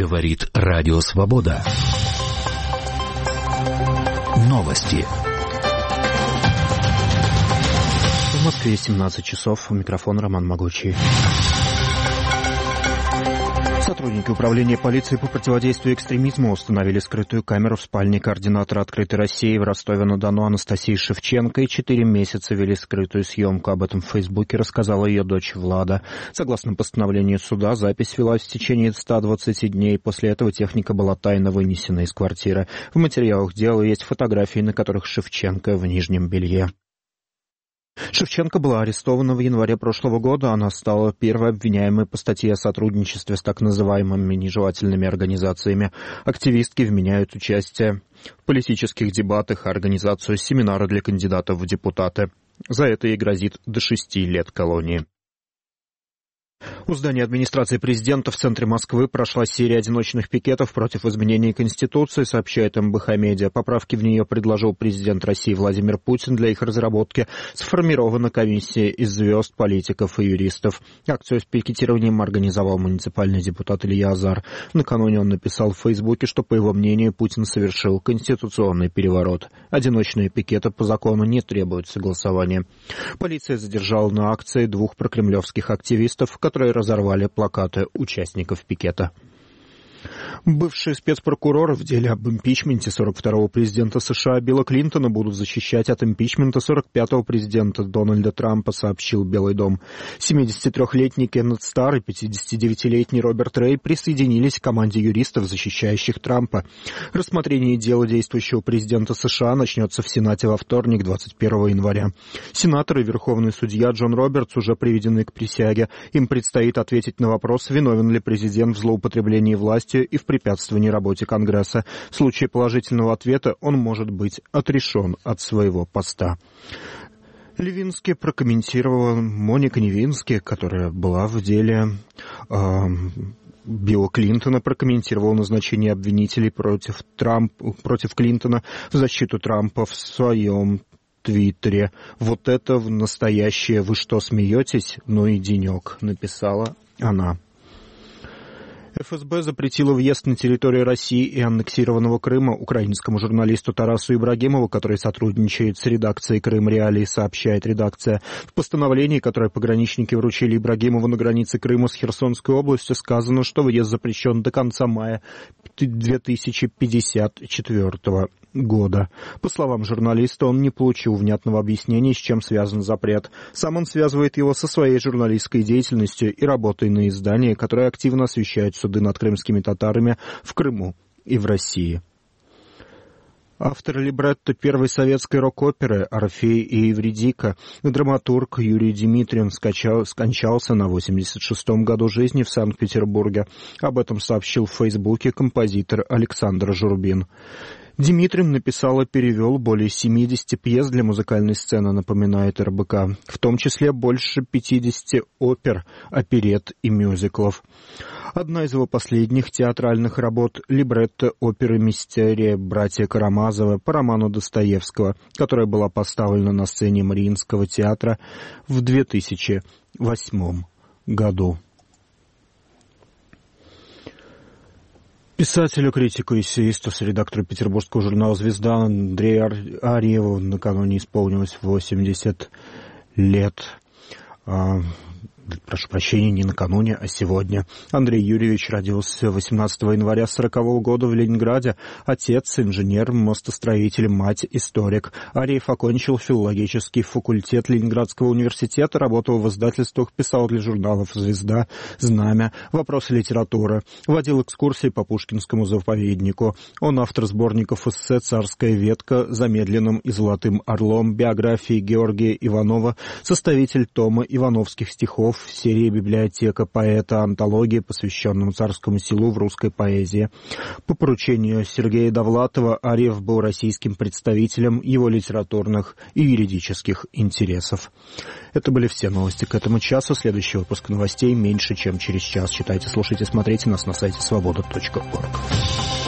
Говорит Радио Свобода. Новости. В Москве 17 часов. Микрофон Роман Могучий. Сотрудники управления полиции по противодействию экстремизму установили скрытую камеру в спальне координатора «Открытой России» в Ростове-на-Дону Анастасии Шевченко и 4 месяца вели скрытую съемку. Об этом в Фейсбуке рассказала ее дочь Влада. Согласно постановлению суда, запись велась в течение 120 дней. После этого техника была тайно вынесена из квартиры. В материалах дела есть фотографии, на которых Шевченко в нижнем белье. Шевченко была арестована в январе прошлого года. Она стала первой обвиняемой по статье о сотрудничестве с так называемыми нежелательными организациями. Активистки вменяют участие в политических дебатах и организацию семинара для кандидатов в депутаты. За это ей грозит до 6 лет колонии. У здания администрации президента в центре Москвы прошла серия одиночных пикетов против изменений Конституции, сообщает МБХ Медиа. Поправки в нее предложил президент России Владимир Путин. Для их разработки сформирована комиссия из звезд, политиков и юристов. Акцию с пикетированием организовал муниципальный депутат Илья Азар. Накануне он написал в Фейсбуке, что, по его мнению, Путин совершил конституционный переворот. Одиночные пикеты по закону не требуют согласования. Полиция задержала на акции 2 прокремлевских активистов, которые разорвали плакаты участников пикета. Бывшие спецпрокуроры в деле об импичменте 42-го президента США Билла Клинтона будут защищать от импичмента 45-го президента Дональда Трампа, сообщил Белый дом. 73-летний Кеннет Старр и 59-летний Роберт Рэй присоединились к команде юристов, защищающих Трампа. Рассмотрение дела действующего президента США начнется в Сенате во вторник, 21 января. Сенатор и верховный судья Джон Робертс уже приведены к присяге. Им предстоит ответить на вопрос, виновен ли президент в злоупотреблении властью и в препятствовании работе Конгресса. В случае положительного ответа он может быть отрешен от своего поста. Левински прокомментировала Моника Невински, которая была в деле Билла Клинтона, прокомментировал назначение обвинителей против Клинтона в защиту Трампа в своем Твиттере. «Вот это в настоящее, вы что, смеетесь? Ну и денек», написала она. ФСБ запретила въезд на территорию России и аннексированного Крыма украинскому журналисту Тарасу Ибрагимову, который сотрудничает с редакцией «Крым Реалии», сообщает редакция. В постановлении, которое пограничники вручили Ибрагимову на границе Крыма с Херсонской областью, сказано, что въезд запрещен до конца мая 2054 года. По словам журналиста, он не получил внятного объяснения, с чем связан запрет. Сам он связывает его со своей журналистской деятельностью и работой на издании, которое активно освещает суды над крымскими татарами в Крыму и в России. Автор либретто первой советской рок-оперы «Орфей и Евридика», драматург Юрий Дмитриев скончался на 86-м году жизни в Санкт-Петербурге. Об этом сообщил в Фейсбуке композитор Александр Журбин. Дмитриев написал и перевел более 70 пьес для музыкальной сцены, напоминает РБК, в том числе больше 50 опер, оперетт и мюзиклов. Одна из его последних театральных работ — либретто оперы «Мистерия» братья Карамазовы по роману Достоевского, которая была поставлена на сцене Мариинского театра в 2008 году. Писателю, критику, эссеисту, редактору петербургского журнала «Звезда» Андрею Арьеву накануне исполнилось 80 лет. Прошу прощения, не накануне, а сегодня. Андрей Юрьевич родился 18 января 1940 года в Ленинграде. Отец — инженер, мостостроитель, мать — историк. Арьев окончил филологический факультет Ленинградского университета, работал в издательствах, писал для журналов «Звезда», «Знамя», «Вопросы литературы», водил экскурсии по Пушкинскому заповеднику. Он автор сборников эссе «Царская ветка», «Замедленным и золотым орлом», биографии Георгия Иванова, составитель тома ивановских стихов, в серии «Библиотека поэта», антологии, посвященному царскому селу в русской поэзии. По поручению Сергея Довлатова Арьев был российским представителем его литературных и юридических интересов. Это были все новости к этому часу. Следующий выпуск новостей меньше, чем через час. Читайте, слушайте, смотрите нас на сайте свобода.орг.